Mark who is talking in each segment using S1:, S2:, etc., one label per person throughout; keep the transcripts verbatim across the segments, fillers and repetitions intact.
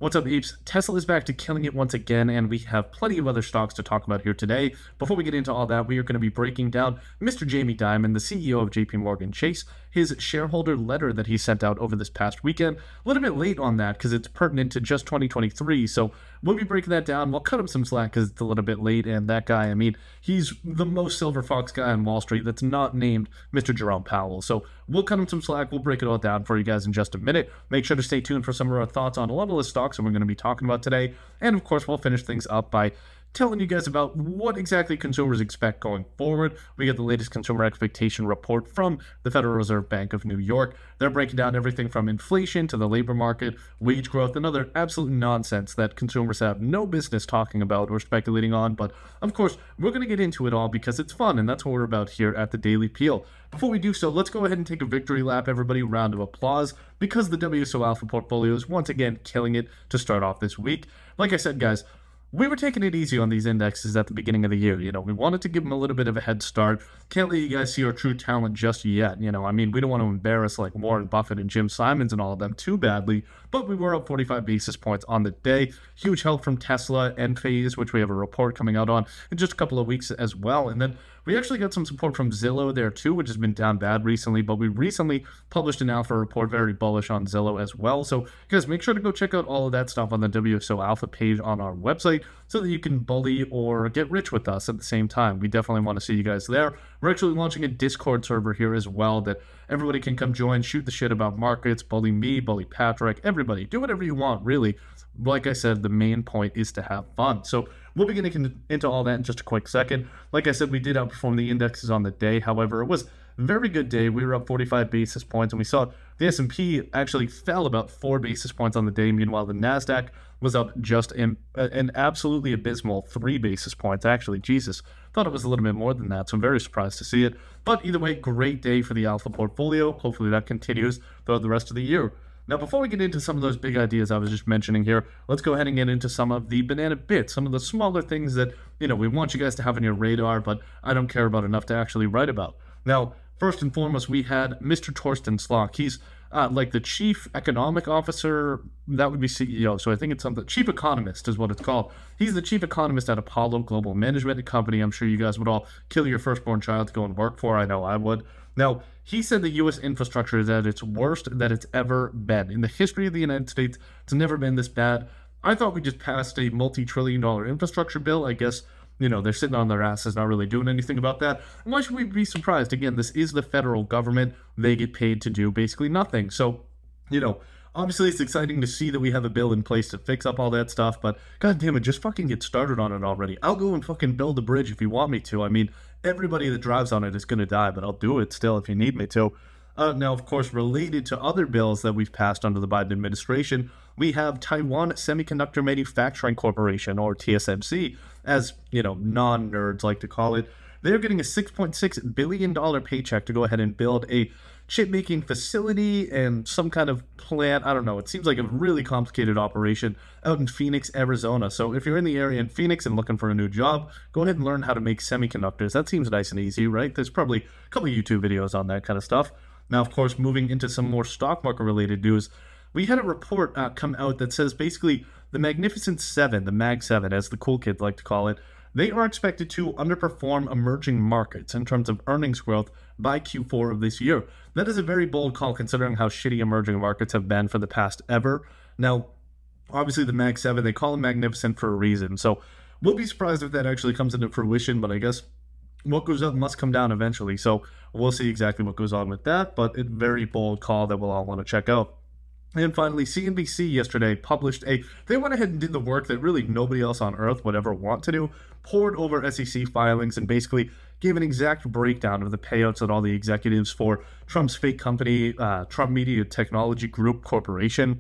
S1: What's up, Apes? Tesla is back to killing it once again, and we have plenty of other stocks to talk about here today. Before we get into all that, we are going to be breaking down Mister Jamie Dimon, the C E O of J P Morgan Chase, his shareholder letter that he sent out over this past weekend. A little bit late on that because it's pertinent to just twenty twenty-three, so we'll be breaking that down. We'll cut him some slack because it's a little bit late, and that guy, I mean, he's the most silver fox guy on Wall Street that's not named Mister Jerome Powell. So we'll cut him some slack. We'll break it all down for you guys in just a minute. Make sure to stay tuned for some of our thoughts on a lot of the stocks that we're going to be talking about today. And of course, we'll finish things up by telling you guys about what exactly consumers expect going forward. We get the latest consumer expectation report from the Federal Reserve Bank of New York. They're breaking down everything from inflation to the labor market, wage growth, and other absolute nonsense that consumers have no business talking about or speculating on. But of course, we're going to get into it all because it's fun, and that's what we're about here at the Daily Peel. Before we do so, let's go ahead and take a victory lap, everybody. Round of applause, because the W S O Alpha portfolio is once again killing it to start off this week. Like I said, guys, we were taking it easy on these indexes at the beginning of the year. You know, we wanted to give them a little bit of a head start. Can't let you guys see our true talent just yet. You know, I mean, we don't want to embarrass like Warren Buffett and Jim Simons and all of them too badly, but we were up forty-five basis points on the day. Huge help from Tesla, Enphase, which we have a report coming out on in just a couple of weeks as well. And then we actually got some support from Zillow there too, which has been down bad recently, but we recently published an alpha report, very bullish on Zillow as well. So guys, make sure to go check out all of that stuff on the W S O Alpha page on our website so that you can bully or get rich with us at the same time. We definitely want to see you guys there. We're actually launching a Discord server here as well that everybody can come join, shoot the shit about markets, bully me, bully Patrick, everybody. Do whatever you want, really. Like I said, the main point is to have fun. So we'll be getting into all that in just a quick second. Like I said, we did outperform the indexes on the day. However, it was a very good day. We were up forty-five basis points, and we saw the S and P actually fell about four basis points on the day. Meanwhile, the NASDAQ was up just in, an absolutely abysmal three basis points. Actually, Jesus, thought it was a little bit more than that, so I'm very surprised to see it. But either way, great day for the Alpha portfolio. Hopefully that continues throughout the rest of the year. Now, before we get into some of those big ideas I was just mentioning here, let's go ahead and get into some of the banana bits, some of the smaller things that, you know, we want you guys to have on your radar, but I don't care about enough to actually write about. Now, first and foremost, we had Mister Torsten Slok. He's uh, like the chief economic officer, that would be C E O, so I think it's something, chief economist is what it's called. He's the chief economist at Apollo Global Management, a company I'm sure you guys would all kill your firstborn child to go and work for. I know I would. Now, he said the U S infrastructure is at its worst that it's ever been. In the history of the United States, it's never been this bad. I thought we just passed a multi-trillion dollar infrastructure bill. I guess, you know, they're sitting on their asses, not really doing anything about that. And why should we be surprised? Again, this is the federal government. They get paid to do basically nothing. So, you know, obviously it's exciting to see that we have a bill in place to fix up all that stuff, but god damn it, just fucking get started on it already. I'll go and fucking build a bridge if you want me to. I mean, everybody that drives on it is going to die, but I'll do it still if you need me to. Uh, now, of course, related to other bills that we've passed under the Biden administration, we have Taiwan Semiconductor Manufacturing Corporation, or T S M C, as, you know, non-nerds like to call it. They're getting a six point six billion dollars paycheck to go ahead and build a chip-making facility and some kind of plant. I don't know. It seems like a really complicated operation out in Phoenix, Arizona. So if you're in the area in Phoenix and looking for a new job, go ahead and learn how to make semiconductors. That seems nice and easy, right? There's probably a couple of YouTube videos on that kind of stuff. Now, of course, moving into some more stock market-related news, we had a report uh, come out that says basically the Magnificent Seven, the Mag seven, as the cool kids like to call it, they are expected to underperform emerging markets in terms of earnings growth by Q four of this year. That is a very bold call considering how shitty emerging markets have been for the past ever. Now, obviously the Mag seven, they call them magnificent for a reason. So we'll be surprised if that actually comes into fruition, but I guess what goes up must come down eventually. So we'll see exactly what goes on with that, but a very bold call that we'll all want to check out. And finally, C N B C yesterday published a, they went ahead and did the work that really nobody else on earth would ever want to do, poured over S E C filings and basically gave an exact breakdown of the payouts that all the executives for Trump's fake company, uh, Trump Media Technology Group Corporation.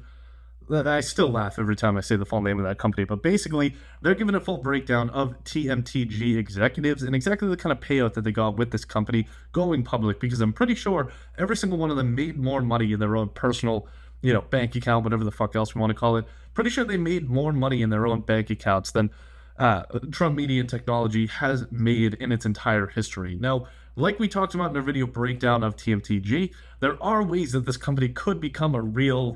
S1: I still laugh every time I say the full name of that company, but basically they're giving a full breakdown of T M T G executives and exactly the kind of payout that they got with this company going public, because I'm pretty sure every single one of them made more money in their own personal, you know, bank account, whatever the fuck else we want to call it. Pretty sure they made more money in their own bank accounts than uh, Trump Media Technology has made in its entire history. Now, like we talked about in our video breakdown of T M T G, there are ways that this company could become a real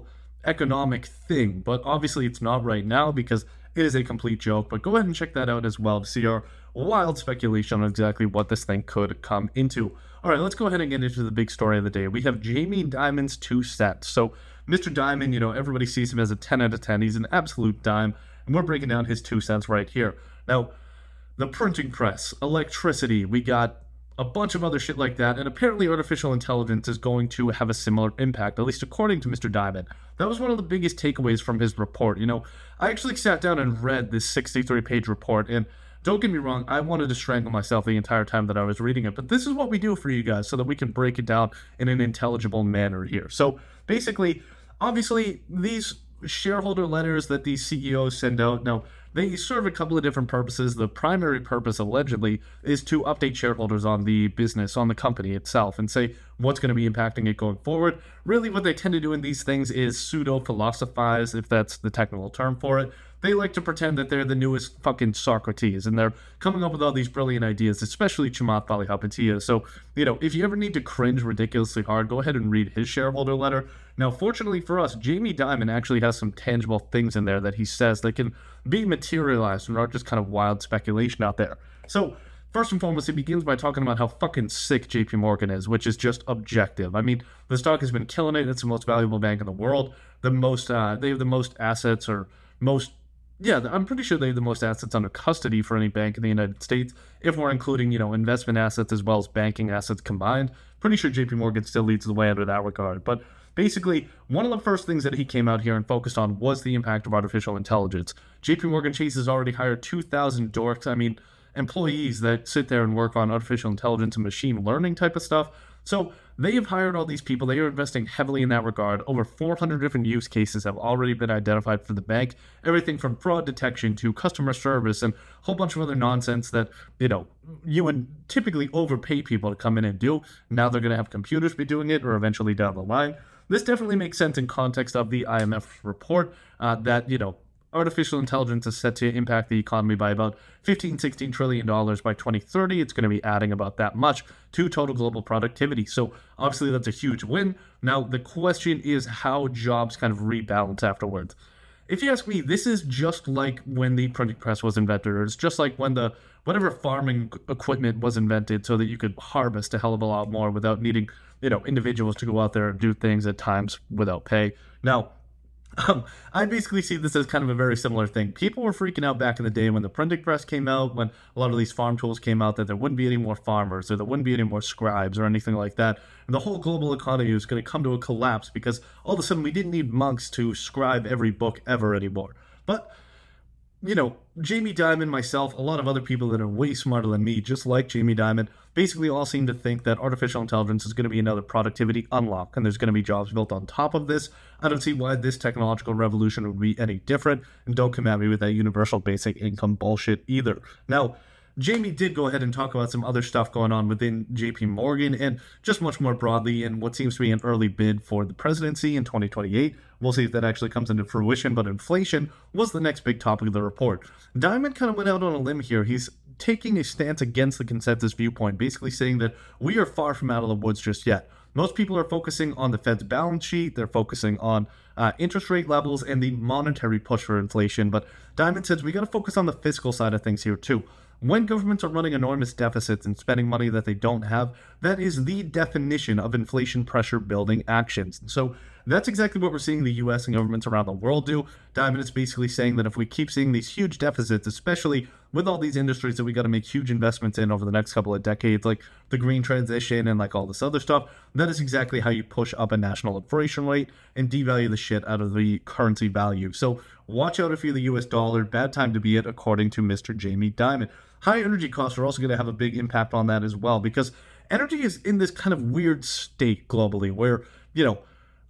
S1: economic thing, but obviously it's not right now because it is a complete joke. But go ahead and check that out as well to see our wild speculation on exactly what this thing could come into. All right, let's go ahead and get into the big story of the day. We have Jamie Dimon's two cents. So Mister Dimon, you know, everybody sees him as a ten out of ten. He's an absolute dime, and we're breaking down his two cents right here. Now, the printing press, electricity, we got a bunch of other shit like that, and apparently artificial intelligence is going to have a similar impact, at least according to Mister Dimon. That was one of the biggest takeaways from his report. You know, I actually sat down and read this sixty-three page report, and don't get me wrong, I wanted to strangle myself the entire time that I was reading it, but this is what we do for you guys so that we can break it down in an intelligible manner here. So basically, obviously, these shareholder letters that these C E Os send out, now, they serve a couple of different purposes. The primary purpose, allegedly, is to update shareholders on the business, on the company itself, and say what's going to be impacting it going forward. Really, what they tend to do in these things is pseudo-philosophize, if that's the technical term for it. They like to pretend that they're the newest fucking Socrates, and they're coming up with all these brilliant ideas, especially Chamath Palihapitiya. So, you know, if you ever need to cringe ridiculously hard, go ahead and read his shareholder letter. Now, fortunately for us, Jamie Dimon actually has some tangible things in there that he says that can be materialized and not just kind of wild speculation out there. So, first and foremost, he begins by talking about how fucking sick J P Morgan is, which is just objective. I mean, the stock has been killing it. It's the most valuable bank in the world. The most, uh, they have the most assets or most Yeah, I'm pretty sure they have the most assets under custody for any bank in the United States, if we're including, you know, investment assets as well as banking assets combined. Pretty sure J P Morgan still leads the way under that regard. But basically, one of the first things that he came out here and focused on was the impact of artificial intelligence. J P Morgan Chase has already hired two thousand dorks, I mean, employees that sit there and work on artificial intelligence and machine learning type of stuff. So they have hired all these people. They are investing heavily in that regard. Over four hundred different use cases have already been identified for the bank. Everything from fraud detection to customer service and a whole bunch of other nonsense that, you know, you would typically overpay people to come in and do. Now they're going to have computers be doing it, or eventually down the line. This definitely makes sense in context of the I M F report uh, that, you know, artificial intelligence is set to impact the economy by about fifteen, sixteen trillion dollars by twenty thirty. It's going to be adding about that much to total global productivity. So obviously that's a huge win. Now the question is how jobs kind of rebalance afterwards. If you ask me, this is just like when the printing press was invented, or it's just like when the whatever farming equipment was invented so that you could harvest a hell of a lot more without needing, you know, individuals to go out there and do things at times without pay. Now, Um, I basically see this as kind of a very similar thing. People were freaking out back in the day when the printing press came out, when a lot of these farm tools came out, that there wouldn't be any more farmers, or there wouldn't be any more scribes, or anything like that. And the whole global economy was going to come to a collapse because all of a sudden we didn't need monks to scribe every book ever anymore. But, you know, Jamie Dimon, myself, a lot of other people that are way smarter than me, just like Jamie Dimon, basically all seem to think that artificial intelligence is going to be another productivity unlock, and there's going to be jobs built on top of this. I don't see why this technological revolution would be any different, and don't come at me with that universal basic income bullshit either. Now, Jamie did go ahead and talk about some other stuff going on within J P Morgan and just much more broadly in what seems to be an early bid for the presidency in twenty twenty-eight. We'll see if that actually comes into fruition, but inflation was the next big topic of the report. Dimon kind of went out on a limb here. He's taking a stance against the consensus viewpoint, basically saying that we are far from out of the woods just yet. Most people are focusing on the Fed's balance sheet, they're focusing on uh, interest rate levels and the monetary push for inflation, but Dimon says we got to focus on the fiscal side of things here too. When governments are running enormous deficits and spending money that they don't have, that is the definition of inflation pressure building actions. So that's exactly what we're seeing the U S and governments around the world do. Dimon is basically saying that if we keep seeing these huge deficits, especially with all these industries that we got to make huge investments in over the next couple of decades, like the green transition and like all this other stuff, that is exactly how you push up a national inflation rate and devalue the shit out of the currency value. So watch out if you're the U S dollar. Bad time to be it, according to Mister Jamie Dimon. High energy costs are also going to have a big impact on that as well, because energy is in this kind of weird state globally where, you know,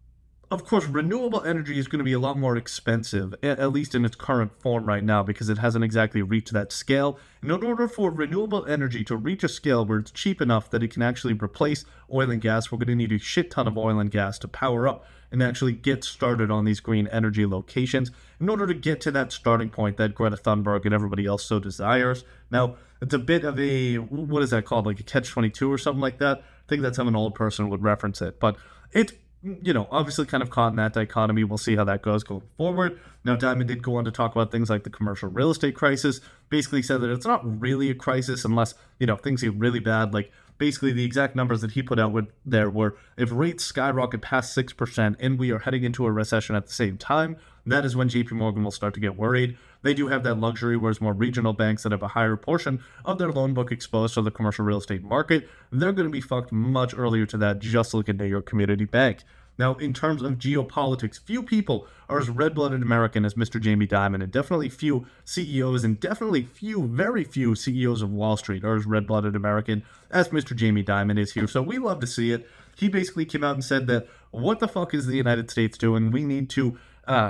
S1: of course, renewable energy is going to be a lot more expensive, at least in its current form right now, because it hasn't exactly reached that scale. And in order for renewable energy to reach a scale where it's cheap enough that it can actually replace oil and gas, we're going to need a shit ton of oil and gas to power up and actually get started on these green energy locations in order to get to that starting point that Greta Thunberg and everybody else so desires. Now, it's a bit of a, what is that called, like a catch twenty-two or something like that? I think that's how an old person would reference it. But it you know, obviously kind of caught in that dichotomy. We'll see how that goes going forward. Now, Diamond did go on to talk about things like the commercial real estate crisis, basically said that it's not really a crisis unless, you know, things get really bad. Like, basically the exact numbers that he put out with there were, if rates skyrocket past six percent and we are heading into a recession at the same time, that is when J P Morgan will start to get worried. They do have that luxury, whereas more regional banks that have a higher portion of their loan book exposed to the commercial real estate market, they're going to be fucked much earlier to that, just like a New York Community Bank. Now, in terms of geopolitics, few people are as red-blooded American as Mister Jamie Dimon, and definitely few C E Os, and definitely few, very few C E Os of Wall Street are as red-blooded American as Mister Jamie Dimon is here. So we love to see it. He basically came out and said that, what the fuck is the United States doing? We need to, uh,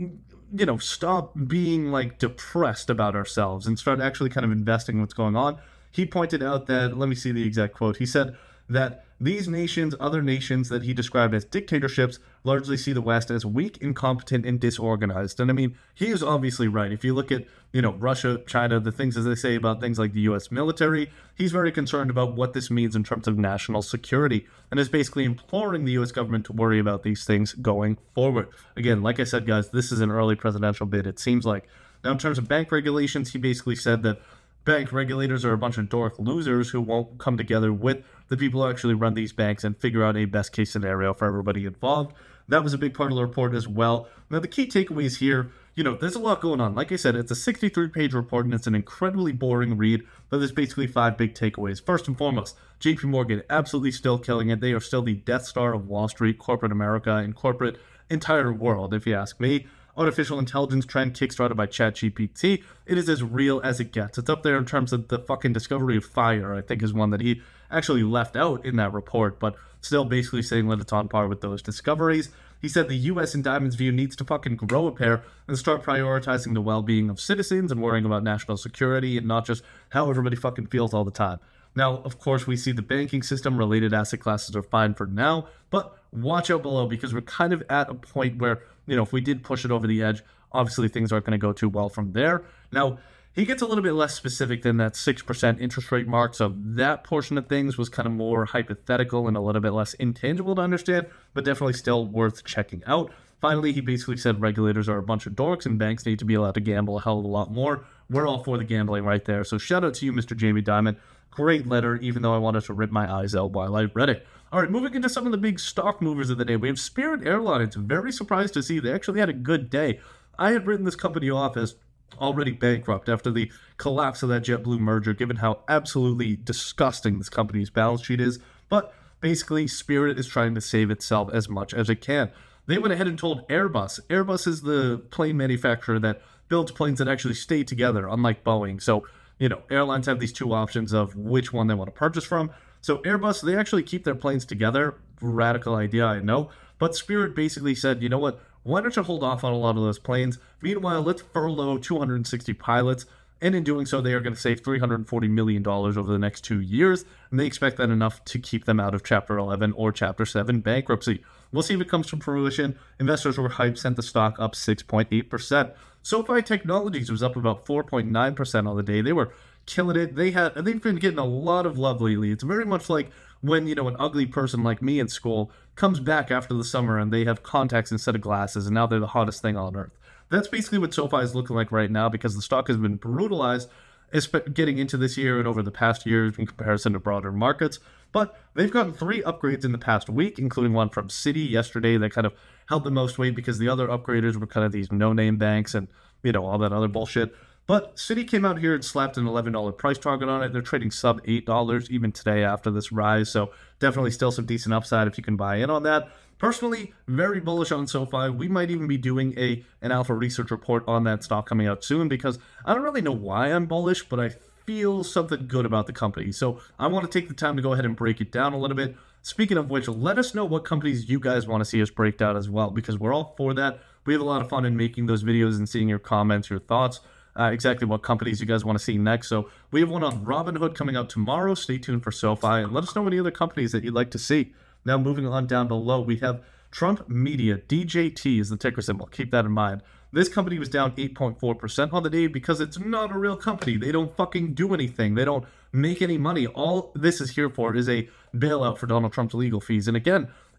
S1: you know, stop being, like, depressed about ourselves and start actually kind of investing in what's going on. He pointed out that, let me see the exact quote, he said that these nations, other nations that he described as dictatorships, largely see the West as weak, incompetent, and disorganized. And I mean, he is obviously right. If you look at, you know, Russia, China, the things as they say about things like the U S military, he's very concerned about what this means in terms of national security, and is basically imploring the U S government to worry about these things going forward. Again, like I said, guys, this is an early presidential bid, it seems like. Now, in terms of bank regulations, he basically said that bank regulators are a bunch of dork losers who won't come together with the people who actually run these banks and figure out a best case scenario for everybody involved. That was a big part of the report as well. Now, the key takeaways here, you know, there's a lot going on. Like I said, it's a sixty-three page report and it's an incredibly boring read, but there's basically five big takeaways. First and foremost, J P Morgan absolutely still killing it. They are still the Death Star of Wall Street, corporate America, and corporate entire world, if you ask me. Artificial intelligence trend kickstarted by ChatGPT, it is as real as it gets. It's up there in terms of the fucking discovery of fire, I think is one that he actually left out in that report, but still basically saying that it's on par with those discoveries. He said the U S in Diamond's view needs to fucking grow a pair and start prioritizing the well-being of citizens and worrying about national security and not just how everybody fucking feels all the time. Now, of course, we see the banking system related asset classes are fine for now, but watch out below because we're kind of at a point where, you know, if we did push it over the edge, obviously things aren't going to go too well from there. Now, he gets a little bit less specific than that six percent interest rate mark, so that portion of things was kind of more hypothetical and a little bit less intangible to understand, but definitely still worth checking out. Finally, he basically said regulators are a bunch of dorks and banks need to be allowed to gamble a hell of a lot more. We're all for the gambling right there, so shout out to you, Mister Jamie Dimon. Great letter, even though I wanted to rip my eyes out while I read it. All right, moving into some of the big stock movers of the day. We have Spirit Airlines. Very surprised to see they actually had a good day. I had written this company off as already bankrupt after the collapse of that JetBlue merger, given how absolutely disgusting this company's balance sheet is. But basically, Spirit is trying to save itself as much as it can. They went ahead and told Airbus. Airbus is the plane manufacturer that builds planes that actually stay together, unlike Boeing. So, you know, airlines have these two options of which one they want to purchase from. So Airbus, they actually keep their planes together. Radical idea, I know. But Spirit basically said, you know what, why don't you hold off on a lot of those planes? Meanwhile, let's furlough two hundred sixty pilots. And in doing so, they are going to save three hundred forty million dollars over the next two years. And they expect that enough to keep them out of Chapter eleven or Chapter seven bankruptcy. We'll see if it comes to fruition. Investors were hyped, sent the stock up six point eight percent. SoFi Technologies was up about four point nine percent on the day. They were killing it. They had, they've been getting a lot of love lately. It's very much like when, you know, an ugly person like me in school comes back after the summer and they have contacts instead of glasses, and now they're the hottest thing on earth. That's basically what SoFi is looking like right now because the stock has been brutalized getting into this year and over the past years in comparison to broader markets. But they've gotten three upgrades in the past week, including one from Citi yesterday that kind of held the most weight because the other upgraders were kind of these no-name banks and, you know, all that other bullshit. But Citi came out here and slapped an eleven dollars price target on it. They're trading sub eight dollars even today after this rise. So definitely still some decent upside if you can buy in on that. Personally, very bullish on SoFi. We might even be doing a an alpha research report on that stock coming out soon because I don't really know why I'm bullish, but I feel something good about the company. So I want to take the time to go ahead and break it down a little bit. Speaking of which, let us know what companies you guys want to see us break down as well because we're all for that. We have a lot of fun in making those videos and seeing your comments, your thoughts. Uh, exactly what companies you guys want to see next. So we have one on Robinhood coming out tomorrow. Stay tuned for SoFi and let us know any other companies that you'd like to see. Now moving on down below, we have Trump Media. D J T is the ticker symbol. Keep that in mind. This company was down eight point four percent on the day because it's not a real company. They don't fucking do anything. They don't make any money. All this is here for is a bailout for Donald Trump's legal fees. And again,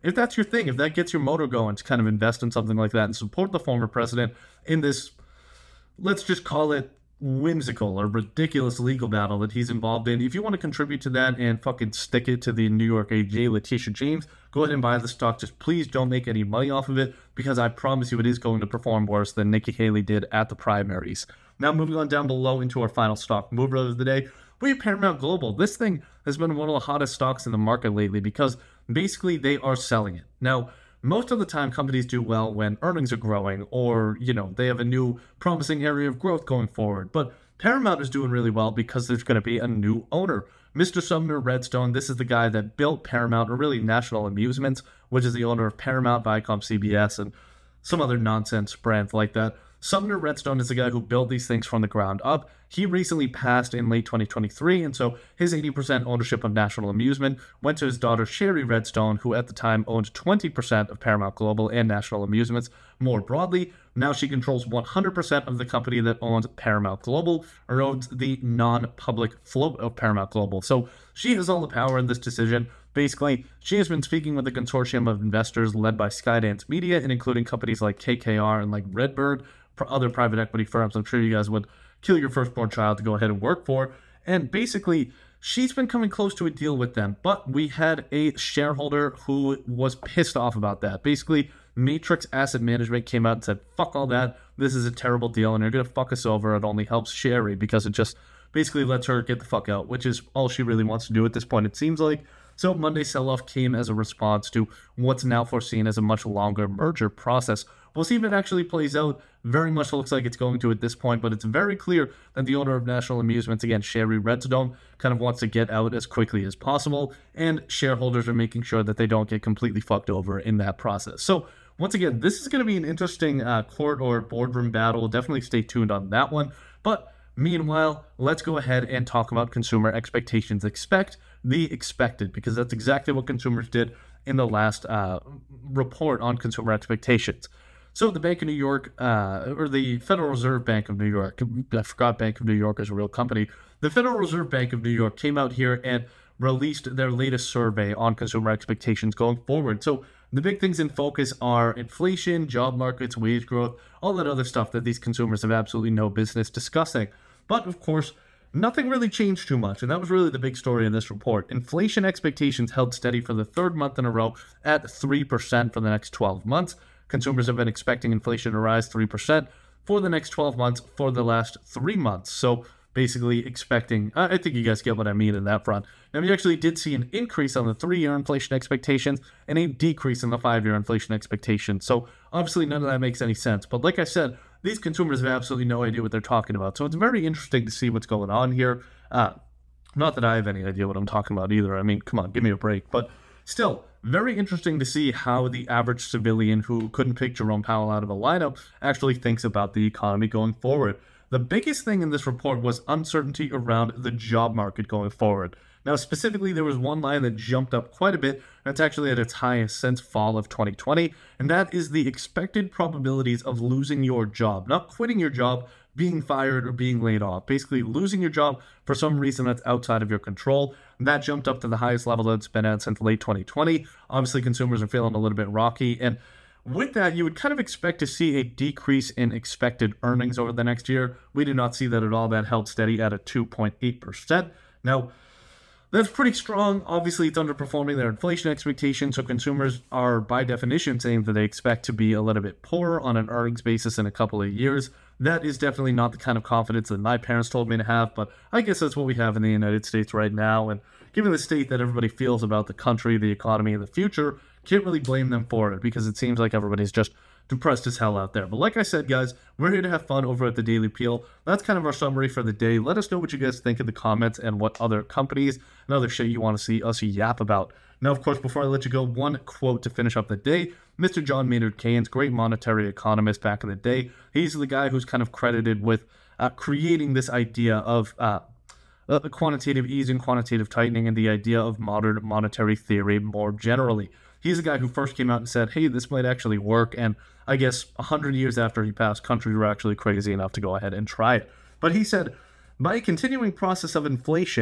S1: if that's your thing, if that gets your motor going to kind of invest in something like that and support the former president in this, let's just call it whimsical or ridiculous legal battle that he's involved in. If you want to contribute to that and fucking stick it to the New York A G, Letitia James, go ahead and buy the stock. Just please don't make any money off of it, because I promise you it is going to perform worse than Nikki Haley did at the primaries. Now moving on down below into our final stock mover of the day, we have Paramount Global. This thing has been one of the hottest stocks in the market lately because basically they are selling it. Now, most of the time, companies do well when earnings are growing or, you know, they have a new promising area of growth going forward. But Paramount is doing really well because there's going to be a new owner. Mister Sumner Redstone, this is the guy that built Paramount, or really National Amusements, which is the owner of Paramount, Viacom, C B S, and some other nonsense brands like that. Sumner Redstone is the guy who built these things from the ground up. He recently passed in late twenty twenty-three, and so his eighty percent ownership of National Amusement went to his daughter Sherry Redstone, who at the time owned twenty percent of Paramount Global and National Amusements more broadly. Now she controls one hundred percent of the company that owns Paramount Global, or owns the non-public float of Paramount Global. So she has all the power in this decision. Basically, she has been speaking with a consortium of investors led by Skydance Media, and including companies like K K R and like Redbird, other private equity firms I'm sure you guys would kill your firstborn child to go ahead and work for. And basically, she's been coming close to a deal with them, but we had a shareholder who was pissed off about that. Basically, Matrix Asset Management came out and said, fuck all that, this is a terrible deal, and you're going to fuck us over. It only helps Sherry because it just basically lets her get the fuck out, which is all she really wants to do at this point, it seems like. So Monday's sell-off came as a response to what's now foreseen as a much longer merger process. We'll see if it actually plays out. Very much looks like it's going to at this point, but it's very clear that the owner of National Amusements, again, Sherry Redstone, kind of wants to get out as quickly as possible, and shareholders are making sure that they don't get completely fucked over in that process. So once again, this is going to be an interesting uh, court or boardroom battle. Definitely stay tuned on that one. But meanwhile, let's go ahead and talk about consumer expectations. Expect the expected, because that's exactly what consumers did in the last uh, report on consumer expectations. So the Bank of New York, uh, or the Federal Reserve Bank of New York, I forgot Bank of New York is a real company. The Federal Reserve Bank of New York came out here and released their latest survey on consumer expectations going forward. So the big things in focus are inflation, job markets, wage growth, all that other stuff that these consumers have absolutely no business discussing. But of course, nothing really changed too much, and that was really the big story in this report. Inflation expectations held steady for the third month in a row at three percent for the next twelve months. Consumers have been expecting inflation to rise three percent for the next twelve months for the last three months. So basically expecting, I think you guys get what I mean in that front. Now, we actually did see an increase on the three-year inflation expectations and a decrease in the five-year inflation expectations. So obviously none of that makes any sense. But like I said, these consumers have absolutely no idea what they're talking about. So it's very interesting to see what's going on here. Uh, not that I have any idea what I'm talking about either. I mean, come on, give me a break. But still, very interesting to see how the average civilian who couldn't pick Jerome Powell out of a lineup actually thinks about the economy going forward. The biggest thing in this report was uncertainty around the job market going forward. Now, specifically, there was one line that jumped up quite a bit, and it's actually at its highest since fall of twenty twenty, and that is the expected probabilities of losing your job. Not quitting your job, being fired, or being laid off. Basically, losing your job for some reason that's outside of your control. And that jumped up to the highest level that it's been at since late twenty twenty. Obviously, consumers are feeling a little bit rocky, and with that, you would kind of expect to see a decrease in expected earnings over the next year. We did not see that at all. That held steady at a two point eight percent. Now, that's pretty strong. Obviously, it's underperforming their inflation expectations, so consumers are, by definition, saying that they expect to be a little bit poorer on an earnings basis in a couple of years. That is definitely not the kind of confidence that my parents told me to have, but I guess that's what we have in the United States right now, and given the state that everybody feels about the country, the economy, and the future, can't really blame them for it, because it seems like everybody's just depressed as hell out there. But like I said, guys, we're here to have fun over at the Daily Peel. That's kind of our summary for the day. Let us know what you guys think in the comments and what other companies and other shit you want to see us yap about. Now, of course, before I let you go, one quote to finish up the day. Mister John Maynard Keynes, great monetary economist back in the day. He's the guy who's kind of credited with uh, creating this idea of uh, uh, quantitative easing, quantitative tightening, and the idea of modern monetary theory more generally. He's the guy who first came out and said, hey, this might actually work. And I guess one hundred years after he passed, countries were actually crazy enough to go ahead and try it. But he said, by a continuing process of inflation,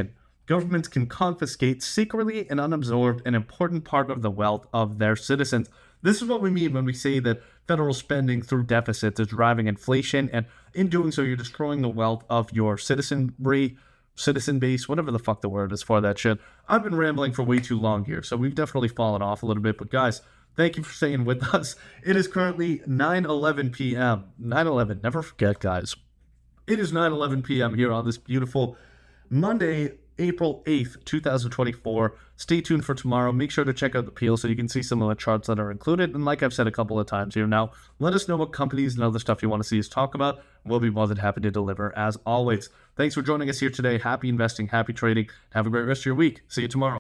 S1: governments can confiscate secretly and unabsorbed an important part of the wealth of their citizens. This is what we mean when we say that federal spending through deficits is driving inflation, and in doing so, you're destroying the wealth of your citizenry, citizen base, whatever the fuck the word is for that shit. I've been rambling for way too long here, so we've definitely fallen off a little bit, but guys, thank you for staying with us. It is currently nine eleven p.m. nine eleven, never forget, guys. It is nine eleven p.m. here on this beautiful Monday, April eighth, twenty twenty-four. Stay tuned for tomorrow. Make sure to check out the Peel so you can see some of the charts that are included. And like I've said a couple of times here now, let us know what companies and other stuff you want to see us talk about. We'll be more than happy to deliver as always. Thanks for joining us here today. Happy investing, happy trading. Have a great rest of your week. See you tomorrow.